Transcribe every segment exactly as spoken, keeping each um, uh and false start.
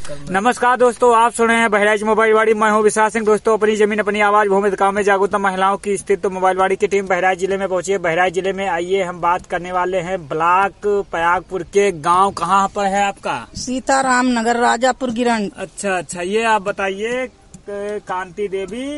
नमस्कार दोस्तों, आप सुन रहे हैं बहराइच मोबाइल वाड़ी। मैं हूं विशाल सिंह। दोस्तों, अपनी जमीन अपनी आवाज भूमि गांव में जागरूकता महिलाओं की स्थित तो मोबाइल वाड़ी की टीम बहराइच जिले में पहुंची है। बहराइच जिले में आइए हम बात करने वाले हैं ब्लॉक पयागपुर के गांव। कहाँ पर है आपका? सीताराम नगर, राजापुर गिरंड। अच्छा अच्छा, ये आप बताइए कांति देवी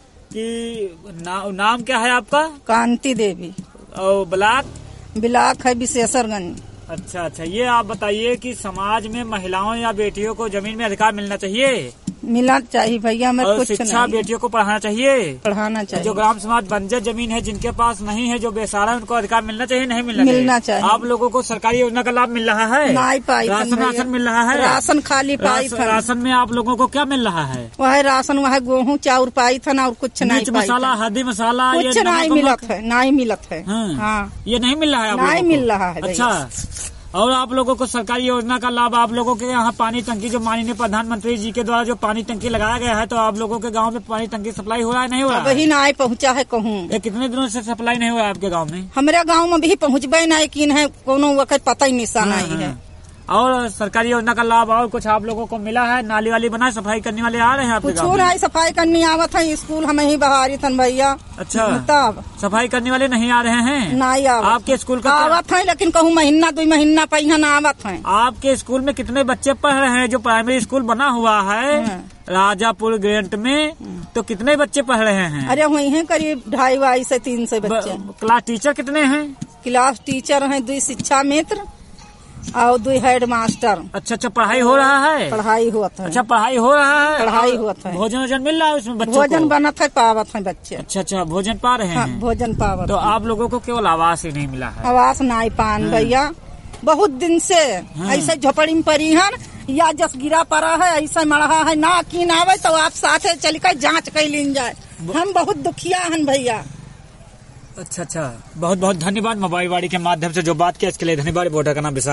की ना, नाम क्या है आपका? कांति देवी। और ब्लॉक? ब्लॉक है विशेषरगंज। अच्छा अच्छा, ये आप बताइए कि समाज में महिलाओं या बेटियों को जमीन में अधिकार मिलना चाहिए? मिलना चाहिए भैया, मैं कुछ शिक्षा नहीं। बेटियों को पढ़ाना चाहिए? पढ़ाना चाहिए। जो ग्राम समाज बंजर जमीन है, जिनके पास नहीं है, जो बेसहारा है, उनको अधिकार मिलना चाहिए नहीं मिलना, मिलना चाहिए? आप लोगों को सरकारी योजना का लाभ मिल रहा है? नहीं पाई। राशन राशन मिल रहा है? राशन खाली पाई था। राशन में आप लोगों को क्या मिल रहा है? वह राशन, वह गेहूँ चाउर पाई था ना, और कुछ नहीं। मसाला, हल्दी मसाला कुछ नहीं मिलत है, नहीं मिलत है। हाँ, ये नहीं मिल रहा है? नहीं मिल रहा है। अच्छा, और आप लोगों को सरकारी योजना का लाभ, आप लोगों के यहाँ पानी टंकी, जो माननीय प्रधानमंत्री जी के द्वारा जो पानी टंकी लगाया गया है, तो आप लोगों के गांव में पानी टंकी सप्लाई हो रहा है नहीं हो रहा है? वही ना पहुँचा है कहूँ। ये कितने दिनों से सप्लाई नहीं हुआ है आपके गांव में? हमारे गांव में भी पहुँचबे नहीं किन है, कोनो वक्त पता ही निशान नहीं है। और सरकारी योजना का लाभ और कुछ आप लोगों को मिला है? नाली वाली बना, सफाई करने वाले आ रहे हैं आपके गांव में? सफाई करनी आवत है, स्कूल हमें ही बहारी थन भैया। अच्छा, तब सफाई करने वाले नहीं आ रहे हैं? नहीं आवत। आपके स्कूल का आवत है, लेकिन कहूँ महीना दो महीना पहिना आवत है। आपके स्कूल में कितने बच्चे पढ़ रहे हैं? जो प्राइमरी स्कूल बना हुआ है राजापुर ग्रेंट में, तो कितने बच्चे पढ़ रहे हैं? अरे वही है करीब ढाई बाई से तीन सौ बच्चे। क्लास टीचर कितने हैं? क्लास टीचर हैं दो शिक्षा मित्र और दो हेड मास्टर। अच्छा अच्छा, पढ़ाई हो रहा है? पढ़ाई हुआ था। अच्छा, पढ़ाई हो रहा है? पढ़ाई हुआ था। भोजन वोजन मिल रहा है उसमें बच्चों भोजन को? बनत है, पावत है बच्चे। अच्छा अच्छा, भोजन पा रहे हैं? भोजन पावत। तो आप लोगों को केवल आवास ही नहीं मिला है? आवास नहीं पान भैया, बहुत दिन से ऐसे झोपड़ी में पड़ी है या जस गिरा पड़ा है, ऐसा मड़ा है ना की ना आवे तो आप साथे चल कर जाँच कर लीन जाए। हम बहुत दुखिया हैं भैया। अच्छा अच्छा, बहुत बहुत धन्यवाद। मोबाइल वाड़ी के माध्यम से जो बात किया इसके लिए धन्यवाद। वोटर का नाम विशाल।